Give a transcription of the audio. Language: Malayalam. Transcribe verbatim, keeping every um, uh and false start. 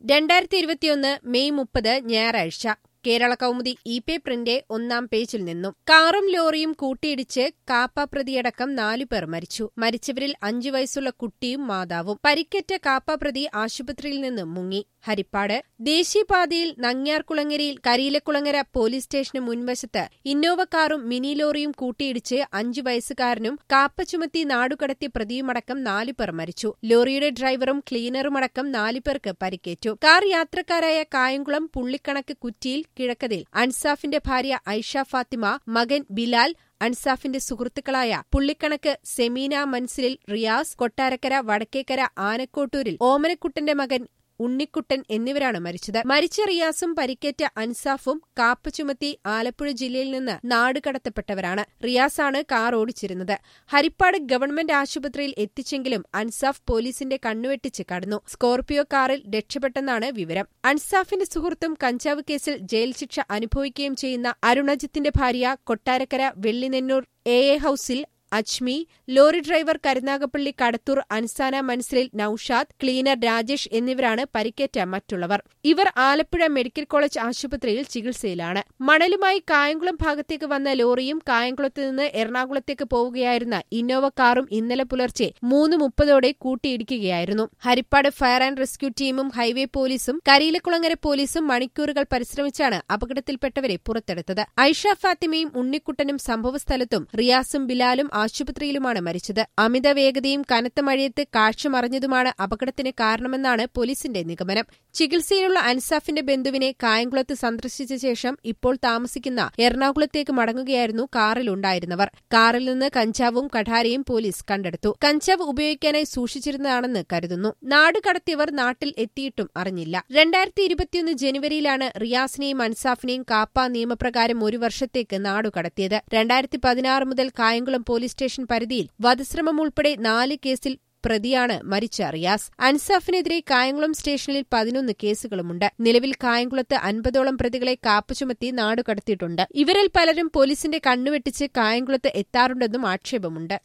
രണ്ടായിരത്തി ഇരുപത്തിയൊന്ന് മെയ് മുപ്പത് ഞായറാഴ്ച കേരള കൗമുദി ഇ പേപ്പറിന്റെ ഒന്നാം പേജിൽ നിന്നും കാറും ലോറിയും കൂട്ടിയിടിച്ച് കാപ്പാപ്രതിയടക്കം നാലുപേർ മരിച്ചു. മരിച്ചവരിൽ അഞ്ചു വയസ്സുള്ള കുട്ടിയും മാതാവും. പരിക്കേറ്റ കാപ്പാപ്രതി ആശുപത്രിയിൽ നിന്ന് മുങ്ങി. ഹരിപ്പാട് ദേശീയപാതയിൽ നങ്ങ്യാർകുളങ്ങരയിൽ കരിയിലക്കുളങ്ങര പോലീസ് സ്റ്റേഷന് മുൻവശത്ത് ഇന്നോവ കാറും മിനി ലോറിയും കൂട്ടിയിടിച്ച് അഞ്ചു വയസ്സുകാരനും കാപ്പ ചുമത്തി നാടുകടത്തിയ പ്രതിയുമടക്കം നാലുപേർ മരിച്ചു. ലോറിയുടെ ഡ്രൈവറും ക്ലീനറുമടക്കം നാലുപേർക്ക് പരിക്കേറ്റു. കാർ യാത്രക്കാരായ കായംകുളം പുള്ളിക്കണക്ക് കുറ്റിയിൽ കിഴക്കതിൽ അൻസാഫിന്റെ ഭാര്യ ഐഷ ഫാത്തിമ, മകൻ ബിലാൽ, അൻസാഫിന്റെ സുഹൃത്തുക്കളായ പുള്ളിക്കണക്ക് സെമീന മൻസിലിൽ റിയാസ്, കൊട്ടാരക്കര വടക്കേക്കര ആനക്കോട്ടൂരിൽ ഓമനക്കുട്ടന്റെ മകൻ ഉണ്ണിക്കുട്ടൻ എന്നിവരാണ് മരിച്ചത്. മരിച്ച റിയാസും പരിക്കേറ്റ അൻസാഫും കാപ്പ ചുമത്തി ആലപ്പുഴ ജില്ലയിൽ നിന്ന് നാടുകടത്തപ്പെട്ടവരാണ്. റിയാസാണ് കാർ ഓടിച്ചിരുന്നത്. ഹരിപ്പാട് ഗവൺമെന്റ് ആശുപത്രിയിൽ എത്തിച്ചെങ്കിലും അൻസാഫ് പോലീസിന്റെ കണ്ണുവെട്ടിച്ച് കടന്നു. സ്കോർപിയോ കാറിൽ രക്ഷപ്പെട്ടെന്നാണ് വിവരം. അൻസാഫിന്റെ സുഹൃത്തും കഞ്ചാവ് കേസിൽ ജയിൽ ശിക്ഷ അനുഭവിക്കുകയും ചെയ്യുന്ന അരുണജിത്തിന്റെ ഭാര്യ കൊട്ടാരക്കര വെള്ളിനെന്നൂർ എ എ ഹൌസിൽ അജ്മി, ലോറി ഡ്രൈവർ കരുനാഗപ്പള്ളി കടത്തൂർ അൻസാന മൻസിലിൽ നൌഷാദ്, ക്ലീനർ രാജേഷ് എന്നിവരാണ് പരിക്കേറ്റ മറ്റുള്ളവർ. ഇവർ ആലപ്പുഴ മെഡിക്കൽ കോളേജ് ആശുപത്രിയിൽ ചികിത്സയിലാണ്. മണലുമായി കായംകുളം ഭാഗത്തേക്ക് വന്ന ലോറിയും കായംകുളത്ത് നിന്ന് എറണാകുളത്തേക്ക് പോവുകയായിരുന്ന ഇന്നോവ കാറും ഇന്നലെ പുലർച്ചെ മൂന്ന് മുപ്പതോടെ കൂട്ടിയിടിക്കുകയായിരുന്നു. ഹരിപ്പാട് ഫയർ ആൻഡ് റെസ്ക്യൂ ടീമും ഹൈവേ പോലീസും കരിയിലക്കുളങ്ങര പോലീസും മണിക്കൂറുകൾ പരിശ്രമിച്ചാണ് അപകടത്തിൽപ്പെട്ടവരെ പുറത്തെടുത്തത്. ഐഷ ഫാത്തിമയും ഉണ്ണിക്കുട്ടനും സംഭവസ്ഥലത്തും റിയാസും ബിലാലും ആശുപത്രിയിലുമാണ് മരിച്ചത്. അമിത വേഗതയും കനത്ത മഴയത്ത് കാഴ്ച മറഞ്ഞതുമാണ് അപകടത്തിന് കാരണമെന്നാണ് പോലീസിന്റെ നിഗമനം. ചികിത്സയിലുള്ള അൻസാഫിന്റെ ബന്ധുവിനെ കായംകുളത്ത് സന്ദർശിച്ച ശേഷം ഇപ്പോൾ താമസിക്കുന്ന എറണാകുളത്തേക്ക് മടങ്ങുകയായിരുന്നു കാറിലുണ്ടായിരുന്നവർ. കാറിൽ നിന്ന് കഞ്ചാവും കഠാരയും പോലീസ് കണ്ടെടുത്തു. കഞ്ചാവ് ഉപയോഗിക്കാനായി സൂക്ഷിച്ചിരുന്നതാണെന്ന് കരുതുന്നു. നാടുകടത്തിയവർ നാട്ടിൽ എത്തിയിട്ടും അറിഞ്ഞില്ല. രണ്ടായിരത്തി ഇരുപത്തിയൊന്ന് ജനുവരിയിലാണ് റിയാസിനെയും അൻസാഫിനെയും കാപ്പ നിയമപ്രകാരം ഒരു വർഷത്തേക്ക് നാടുകടത്തിയത്. രണ്ടായിരത്തി പതിനാറ് മുതൽ കായംകുളം പോലീസ് സ്റ്റേഷൻ പരിധിയിൽ വധശ്രമം ഉൾപ്പെടെ നാല് കേസിൽ പ്രതിയാണ് മരിച്ച റിയാസ്. അൻസാഫിനെതിരെ കായംകുളം സ്റ്റേഷനിൽ പതിനൊന്ന് കേസുകളുമുണ്ട്. നിലവിൽ കായംകുളത്ത് അൻപതോളം പ്രതികളെ കാപ്പ ചുമത്തി നാടുകടത്തിയിട്ടുണ്ട്. ഇവരിൽ പലരും പോലീസിന്റെ കണ്ണുവെട്ടിച്ച് കായംകുളത്ത് എത്താറുണ്ടെന്നും ആക്ഷേപമുണ്ട്.